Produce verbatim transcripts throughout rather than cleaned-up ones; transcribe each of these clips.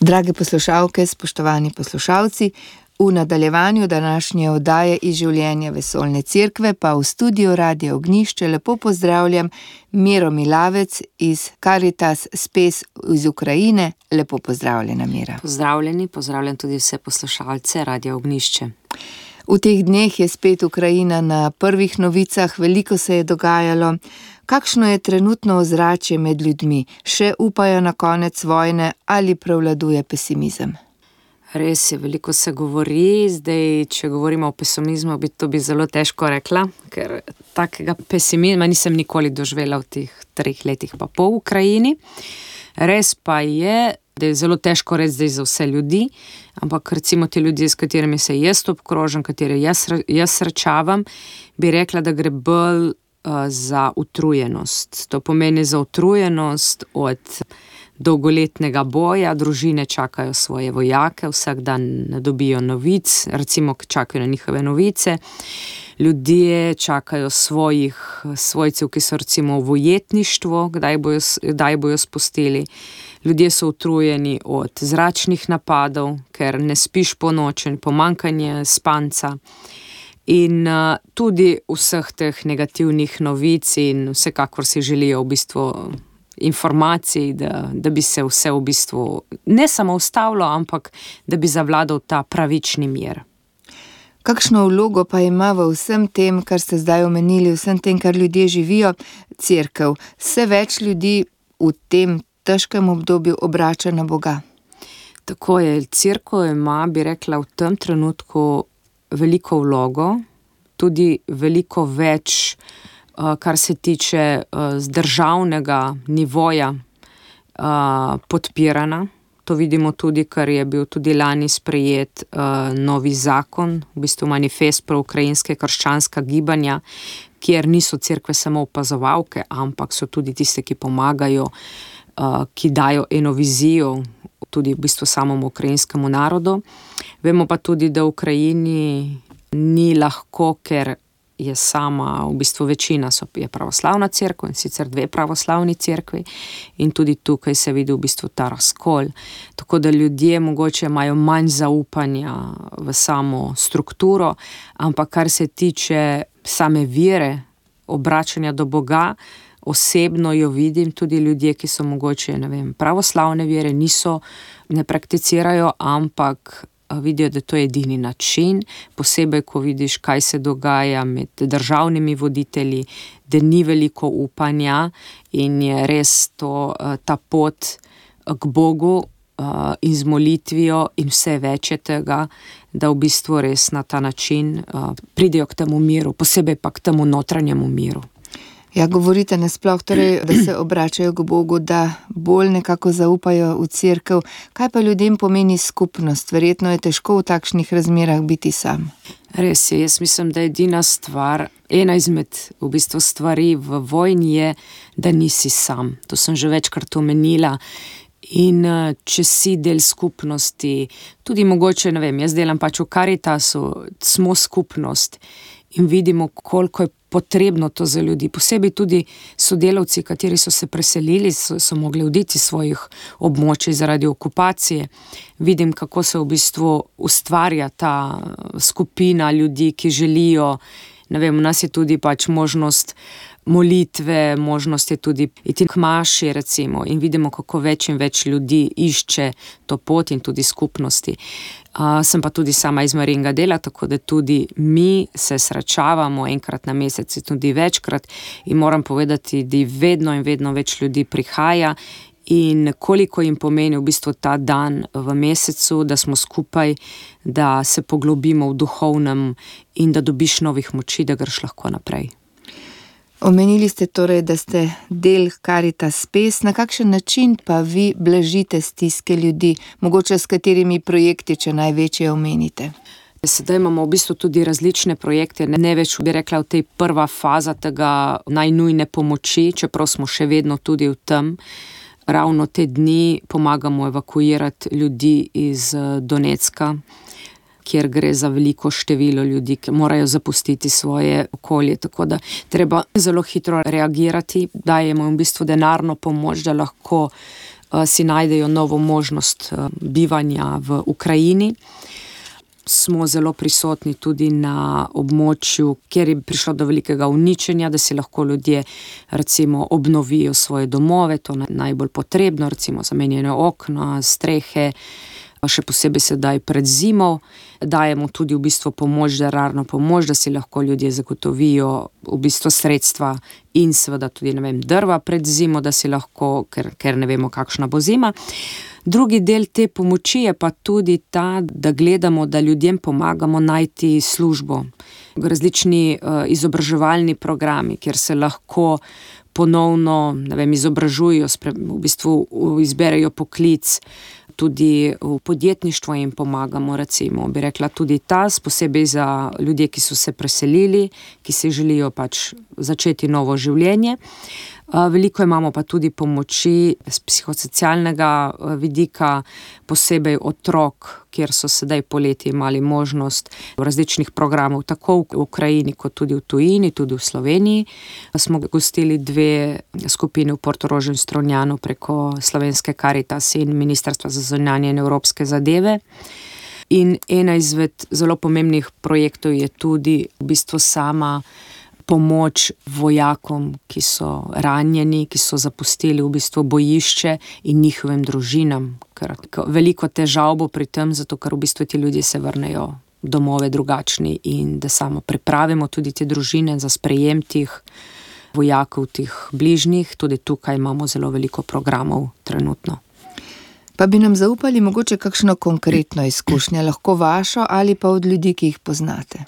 Drage poslušalke, spoštovani poslušalci, v nadaljevanju današnje oddaje iz življenja Vesoljne cerkve pa v studiu Radia Ognjišče lepo pozdravljam Miro Milavec iz Caritas Spes iz Ukrajine. Lepo pozdravljena, Mira. Pozdravljeni, pozdravljam tudi vse poslušalce Radia Ognjišče. V teh dneh je spet Ukrajina na prvih novicah, veliko se je dogajalo. Kakšno je trenutno ozračje med ljudmi? Še upajo na konec vojne ali prevladuje pesimizem? Res je, veliko se govori, zdaj, če govorimo o pesimizmu, bi to bi zelo težko rekla, ker takega pesimizma nisem nikoli doživela v teh treh letih pa po Ukrajini. Res pa je, da je zelo težko reči zdaj za vse ljudi, ampak recimo ti ljudje, s katerimi se jaz obkrožam, katere jaz, jaz srečavam, bi rekla, da gre bolj uh, za utrujenost. To pomeni za utrujenost od dolgoletnega boja, družine čakajo svoje vojake, vsak dan ne dobijo novic, recimo čakajo na njihove novice, ljudje čakajo svojih svojcev, ki so recimo v ujetništvu, kdaj bojo, kdaj bojo spustili. Ljudje so utrujeni od zračnih napadov, ker ne spiš po noči, pomanjkanje spanca. In uh, tudi vseh teh negativnih novic in vsekakor si želijo v bistvu informacij, da, da bi se vse v bistvu ne samo ustavilo, ampak da bi zavladal ta pravični mir. Kakšno vlogo pa ima v vsem tem, kar ste zdaj omenili, vsem tem, kar ljudje živijo, cerkev? Vse več ljudi v tem težkem obdobju obrača na Boga. Tako je, cerkev ima, bi rekla, v tem trenutku veliko vlogo, tudi veliko več, kar se tiče z državnega nivoja podpirana. To vidimo tudi, ker je bil tudi lani sprejet novi zakon, v bistvu manifest proukrajinske krščanska gibanja, kjer niso cerkve samo opazovalke, ampak so tudi tiste, ki pomagajo, ki dajo eno vizijo tudi v bistvu samому ukrajinskemu narodu. Vemo pa tudi, da v Ukrajini ni lahko, ker je sama, v bistvu večina so, je pravoslavna cerkev in sicer dve pravoslavni cerkvi in tudi tukaj se vidi v bistvu ta razkol. Tako da ljudje mogoče imajo manj zaupanja v samo strukturo, ampak kar se tiče same vere, obračanja do Boga, osebno jo vidim, tudi ljudje, ki so mogoče, ne vem, pravoslavne vere, niso, ne prakticirajo, ampak vidijo, da to je edini način, posebej, ko vidiš, kaj se dogaja med državnimi voditelji, da ni veliko upanja in je res to, ta pot k Bogu in z molitvijo in vse več je tega, da v bistvu res na ta način pridejo k temu miru, posebej pa k temu notranjemu miru. Ja, govorite nasploh, torej, da se obračajo k Bogu, da bolj nekako zaupajo v cerkev. Kaj pa ljudem pomeni skupnost? Verjetno je težko v takšnih razmerah biti sam. Res je, jaz mislim, da je edina stvar, ena izmed v bistvu stvari v vojni je, da nisi sam. To sem že večkrat omenila. In če si del skupnosti, tudi mogoče, ne vem, jaz delam pač v Caritasu, smo skupnost in vidimo, koliko je potrebno to za ljudi. Posebej tudi sodelavci, kateri so se preselili, so, so mogli oditi iz svojih območij zaradi okupacije. Vidim, kako se v bistvu ustvarja ta skupina ljudi, ki želijo, ne vem, u nas je tudi pač možnost molitve, možnost je tudi iti k maši, recimo, in vidimo, kako več in več ljudi išče to pot in tudi skupnosti. Uh, sem pa tudi sama iz Marijinega dela, tako da tudi mi se srečavamo enkrat na mesec, tudi večkrat, in moram povedati, da vedno in vedno več ljudi prihaja in koliko jim pomeni v bistvu ta dan v mesecu, da smo skupaj, da se poglobimo v duhovnem in da dobiš novih moči, da greš lahko naprej. Omenili ste torej, da ste del Caritas Spes. Na kakšen način pa vi blažite stiske ljudi, mogoče s katerimi projekti, če največje omenite? Sedaj imamo v bistvu tudi različne projekte, ne več bi rekla v tej prva faza tega najnujne pomoči, čeprav smo še vedno tudi v tem. Ravno te dni pomagamo evakuirati ljudi iz Donecka, kjer gre za veliko število ljudi, ki morajo zapustiti svoje okolje, tako da treba zelo hitro reagirati, dajemo v bistvu denarno pomoč, da lahko si najdejo novo možnost bivanja v Ukrajini. Smo zelo prisotni tudi na območju, kjer je prišlo do velikega uničenja, da si lahko ljudje recimo obnovijo svoje domove, to je najbolj potrebno, recimo zamenjene okna, strehe, še posebej sedaj pred zimo. Dajemo tudi v bistvu pomoč, denarno pomoč, da si lahko ljudje zagotovijo v bistvu sredstva in seveda tudi, ne vem, drva pred zimo, da si lahko, ker, ker ne vemo, kakšna bo zima. Drugi del te pomoči je pa tudi ta, da gledamo, da ljudem pomagamo najti službo. Različni uh, izobraževalni programi, kjer se lahko ponovno, ne vem, izobražujo, v bistvu izberejo poklic, tudi v podjetništvu jim pomagamo, recimo, bi rekla tudi ta, posebej za ljudje, ki so se preselili, ki si želijo pač začeti novo življenje. Veliko imamo pa tudi pomoči z psihosocialnega vidika, posebej otrok, kjer so sedaj poleti imeli možnost v različnih programov, tako v Ukrajini kot tudi v tujini, tudi v Sloveniji. Smo gostili dve skupini v Portorožu in Strunjanu preko Slovenske Karitas in Ministrstva za zunanje in evropske zadeve. In ena izmed zelo pomembnih projektov je tudi v bistvu sama pomoč vojakom, ki so ranjeni, ki so zapustili v bistvu bojišče in njihovim družinam. Ker veliko težav bo pri tem, zato ker v bistvu ti ljudje se vrnejo domove drugačni in da samo pripravimo tudi te družine za sprejem tih vojakov, tih bližnjih. Tudi tukaj imamo zelo veliko programov trenutno. Pa bi nam zaupali mogoče kakšno konkretno izkušnjo, lahko vašo ali pa od ljudi, ki jih poznate?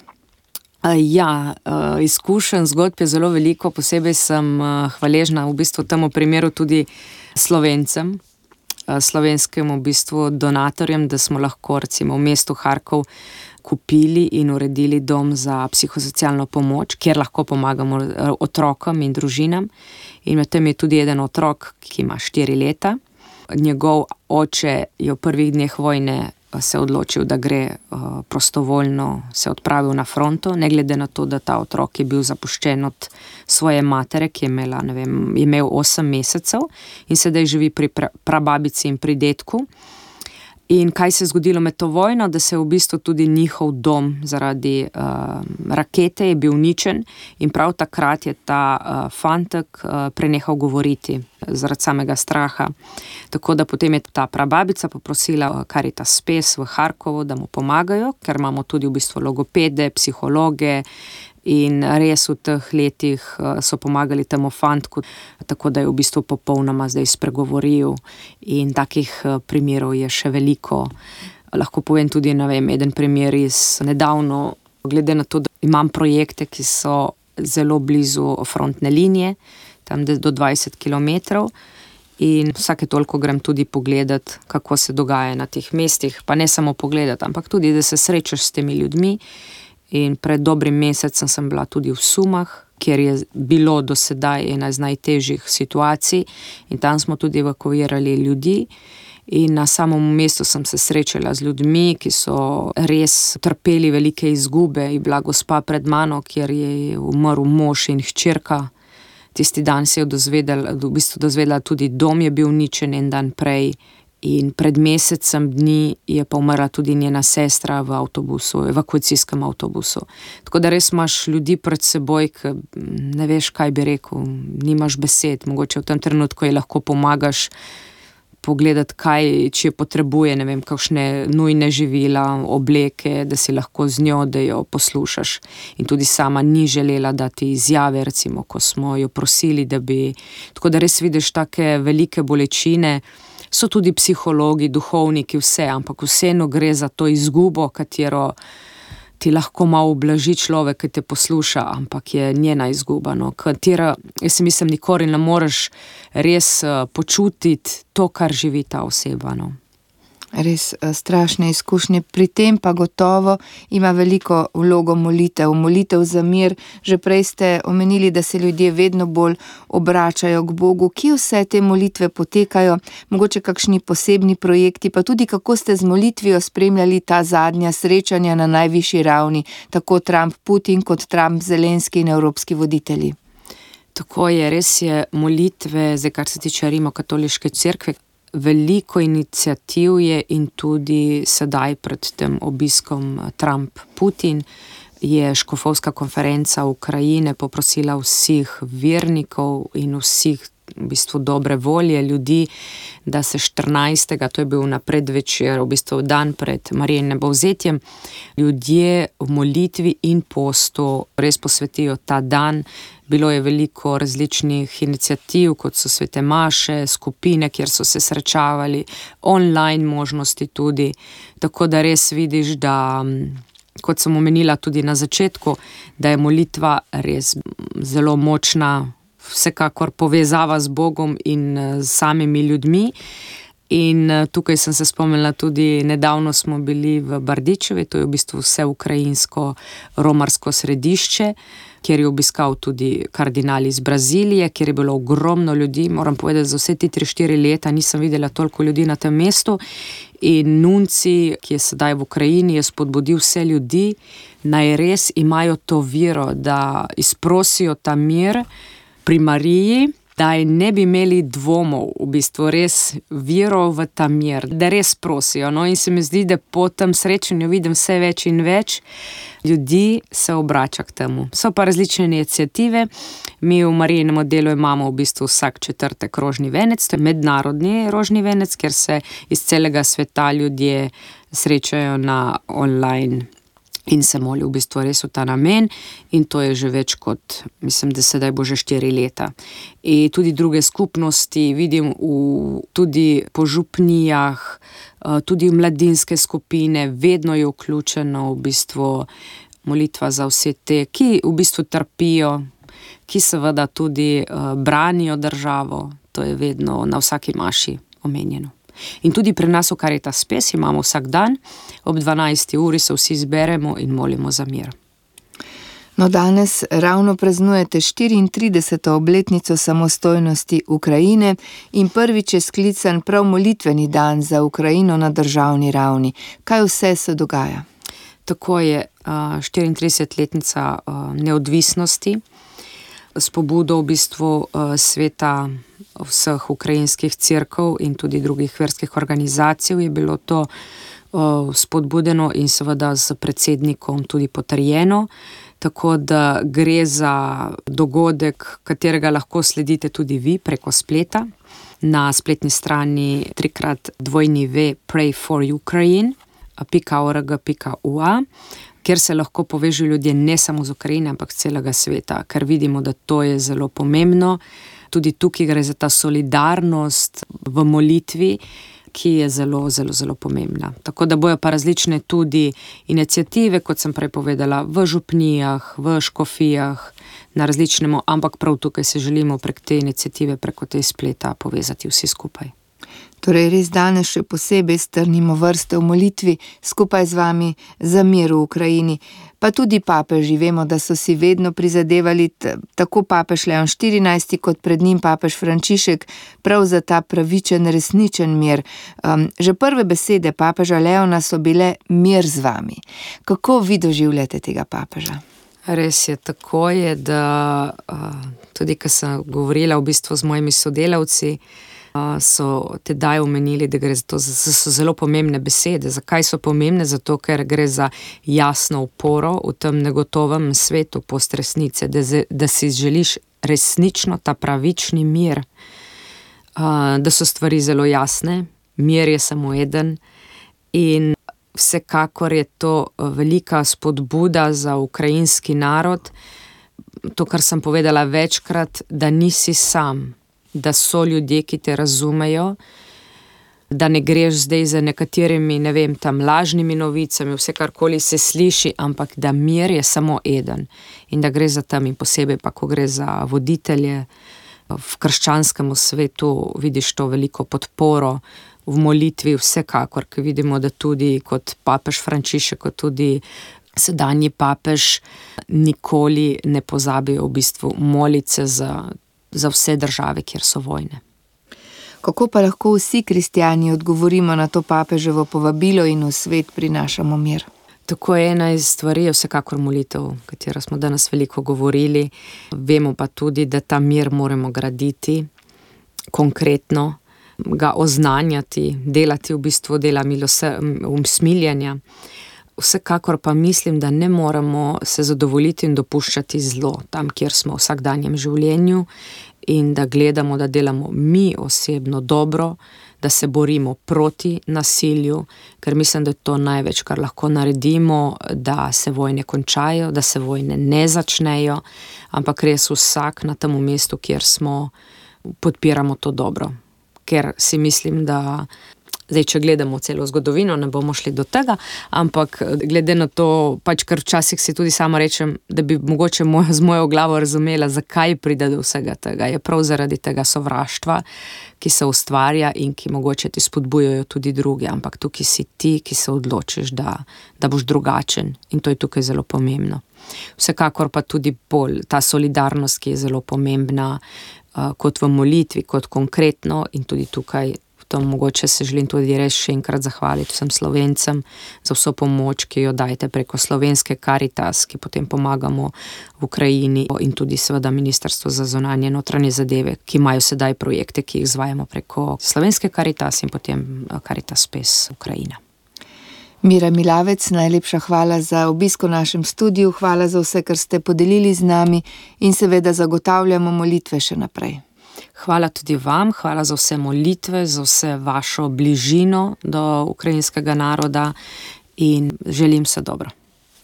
Ja, izkušenj, zgodb je zelo veliko, posebej sem hvaležna v bistvu temu primeru tudi Slovencem, slovenskim v bistvu donatorjem, da smo lahko recimo v mestu Harkov kupili in uredili dom za psihosocialno pomoč, kjer lahko pomagamo otrokom in družinam. In med tem je tudi eden otrok, ki ima štiri leta. Njegov oče je v prvih dneh vojne se odločil, da gre uh, prostovoljno se odpravil na fronto, ne glede na to, da ta otrok je bil zapuščen od svoje matere, ki je imela, ne vem, je imel osem mesecev in sedaj živi pri pra, prababici in pri dedku. In kaj se je zgodilo med to vojno, da se je v bistvu tudi njihov dom zaradi uh, rakete je bil uničen in prav takrat je ta uh, fantek uh, prenehal govoriti zaradi samega straha. Tako da potem je ta prababica poprosila Caritas Spes v Harkovu, da mu pomagajo, ker imamo tudi v bistvu logopede, psihologe in res v teh letih so pomagali temu fantku, tako da je v bistvu popolnoma zdaj spregovoril in takih primerov je še veliko. Lahko povem tudi, ne vem, eden primer iz nedavno, glede na to, da imam projekte, ki so zelo blizu frontne linije, tam do dvajset kilometrov in vsake toliko grem tudi pogledat, kako se dogaja na teh mestih, pa ne samo pogledat, ampak tudi, da se srečaš s temi ljudmi. In pred dobrim mesecem sem bila tudi v Sumah, kjer je bilo do sedaj ena iz najtežjih situacij in tam smo tudi evakuirali ljudi. In na samem mestu sem se srečala z ljudmi, ki so res trpeli velike izgube. Je bila gospa pred mano, kjer je umrl mož in hčerka. Tisti dan se je dozvedela, v bistvu dozvedela tudi dom je bil uničen en dan prej. In pred mesecem dni je pa umrla tudi njena sestra v avtobusu, evakuacijskem avtobusu. Tako da res imaš ljudi pred seboj, ki ne veš, kaj bi rekel, nimaš besed, mogoče v tem trenutku je lahko pomagaš pogledati, kaj, če potrebuje, ne vem, kakšne nujne živila, obleke, da si lahko z njo, da jo poslušaš. In tudi sama ni želela dati izjave, recimo, ko smo jo prosili, da bi... Tako da res vidiš take velike bolečine. So tudi psihologi, duhovniki, vse, ampak vseeno gre za to izgubo, katero ti lahko malo ublaži človek, ki te posluša, ampak je njena izguba, no, katera, jaz si mislim, nikoli ne moreš res uh, počutiti to, kar živi ta oseba, no. Res strašne izkušnje, pri tem pa gotovo ima veliko vlogo molitev, molitev za mir. Že prej ste omenili, da se ljudje vedno bolj obračajo k Bogu. Kje vse te molitve potekajo, mogoče kakšni posebni projekti, pa tudi kako ste z molitvijo spremljali ta zadnja srečanja na najvišji ravni, tako Trump-Putin kot Trump-Zelenski in evropski voditelji? Tako je, res je molitve, zdaj kar se tiče Rimokatoliške cerkve, veliko iniciativ je in tudi sedaj pred tem obiskom Trump-Putin je škofovska konferenca Ukrajine poprosila vseh vernikov in vseh v bistvu dobre volje ljudi, da se štirinajstega, to je bil na predvečer, v bistvu dan pred Marijinim povzetjem, ljudje v molitvi in postu res posvetijo ta dan. Bilo je veliko različnih iniciativ, kot so svete maše, skupine, kjer so se srečavali, online možnosti tudi, tako da res vidiš, da, kot sem omenila tudi na začetku, da je molitva res zelo močna, vsekakor povezava z Bogom in z samimi ljudmi. In tukaj sem se spomnila tudi, nedavno smo bili v Bardičevi, to je v bistvu vse ukrajinsko romarsko središče, kjer je obiskal tudi kardinal iz Brazilije, kjer je bilo ogromno ljudi. Moram povedati, za vse ti tri štiri leta nisem videla toliko ljudi na tem mestu. In nunci, ki je sedaj v Ukrajini, je spodbudil vse ljudi, naj res imajo to vero, da izprosijo ta mir pri Mariji, da ne bi imeli dvomov, v bistvu res vero v ta mir, da res prosijo. No, in se mi zdi, da po tem srečanju vidim vse več in več ljudi se obrača k temu. So pa različne iniciative. Mi v Marijinem delu imamo v bistvu vsak četrtek rožni venec, to je mednarodni rožni venec, kjer se iz celega sveta ljudje srečajo na online in se molijo v bistvu res v ta namen, in to je že več kot, mislim, da sedaj bo že štiri leta. In tudi druge skupnosti vidim v, tudi po župnijah, tudi v mladinske skupine, vedno je vključeno v bistvu molitva za vse te, ki v bistvu trpijo, ki seveda tudi uh, branijo državo, to je vedno na vsaki maši omenjeno. In tudi pri nas v Caritas Spes imamo vsak dan, ob dvanajsti uri se vsi zberemo in molimo za mir. No, danes ravno praznujete štiriintrideseto obletnico samostojnosti Ukrajine in prvič je sklican prav molitveni dan za Ukrajino na državni ravni. Kaj vse se dogaja? Tako je, štiriintridesetletnica neodvisnosti, s pobudo v bistvu sveta vseh ukrajinskih cerkev in tudi drugih verskih organizacij je bilo to spodbudeno in seveda s predsednikom tudi potrjeno, tako da gre za dogodek, katerega lahko sledite tudi vi preko spleta, na spletni strani trikrat dvojni ve pray for ukraine pika org pika ua, kjer se lahko povežejo ljudje ne samo z Ukrajine, ampak celega sveta, ker vidimo, da to je zelo pomembno. Tudi tukaj gre za ta solidarnost v molitvi, ki je zelo, zelo, zelo pomembna. Tako da bojo pa različne tudi iniciative, kot sem prej povedala, v župnijah, v škofijah, na različnemu, ampak prav tukaj se želimo prek te iniciative, preko te spleta povezati vsi skupaj. Torej res danes še posebej strnimo vrste v molitvi skupaj z vami za mir v Ukrajini. Pa tudi papeži, vemo, da so si vedno prizadevali, tako papež Leon štirinajsti kot pred njim papež Frančišek, prav za ta pravičen, resničen mir. Um, že prve besede papeža Leona so bile mir z vami. Kako vi doživljate tega papeža? Res je, tako je, da uh, tudi, ko sem govorila v bistvu z mojimi sodelavci, so tedaj omenili, da gre za to, da so zelo pomembne besede. Zakaj so pomembne? Zato, ker gre za jasno uporo v tem negotovem svetu postresnice, da, da si želiš resnično ta pravični mir, da so stvari zelo jasne, mir je samo eden in vsekakor je to velika spodbuda za ukrajinski narod, to, kar sem povedala večkrat, da nisi sam, da so ljudje, ki te razumejo, da ne greš zdaj za nekaterimi, ne vem, tam lažnimi novicami, vse karkoli se sliši, ampak da mir je samo eden in da gre za tam in posebej pa, ko gre za voditelje v krščanskem svetu, vidiš to veliko podporo v molitvi vsekakor, ker vidimo, da tudi kot papež Frančišek, kot tudi sedanji papež nikoli ne pozabijo v bistvu moliti se za za vse države, kjer so vojne. Kako pa lahko vsi kristjani odgovorimo na to papeževo povabilo in v svet prinašamo mir? Tako je, ena iz stvari je vsekakor molitev, o katero smo danes veliko govorili. Vemo pa tudi, da ta mir moramo graditi konkretno ga oznanjati, delati v bistvu dela usmiljenja. Vsekakor pa mislim, da ne moramo se zadovoljiti in dopuščati zlo tam, kjer smo v vsakdanjem življenju, in da gledamo, da delamo mi osebno dobro, da se borimo proti nasilju, ker mislim, da je to največ, kar lahko naredimo, da se vojne končajo, da se vojne ne začnejo, ampak res vsak na tem mestu, kjer smo, podpiramo to dobro. Ker si mislim, da zdaj, če gledamo celo zgodovino, ne bomo šli do tega, ampak glede na to, pač kar včasih si tudi sama rečem, da bi mogoče moj, z mojo glavo razumela, zakaj pride do vsega tega. Je prav zaradi tega sovraštva, ki se ustvarja in ki mogoče ti spodbujajo tudi druge, ampak tukaj si ti, ki se odločiš, da, da boš drugačen, in to je tukaj zelo pomembno. Vsekakor pa tudi bolj ta solidarnost, ki je zelo pomembna, uh, kot v molitvi, kot konkretno, in tudi tukaj to mogoče se želim tudi res še enkrat zahvaliti vsem Slovencem za vso pomoč, ki jo dajete preko slovenske Karitas, ki potem pomagamo v Ukrajini, in tudi seveda Ministrstvo za zunanje notranje zadeve, ki imajo sedaj projekte, ki jih izvajamo preko slovenske Karitas in potem Karitas Spes Ukrajina. Mira Milavec, najlepša hvala za obisk v našem studiu, hvala za vse, kar ste podelili z nami, in seveda zagotavljamo molitve še naprej. Hvala tudi vam, hvala za vse molitve, za vse vašo bližino do ukrajinskega naroda in želim se dobro.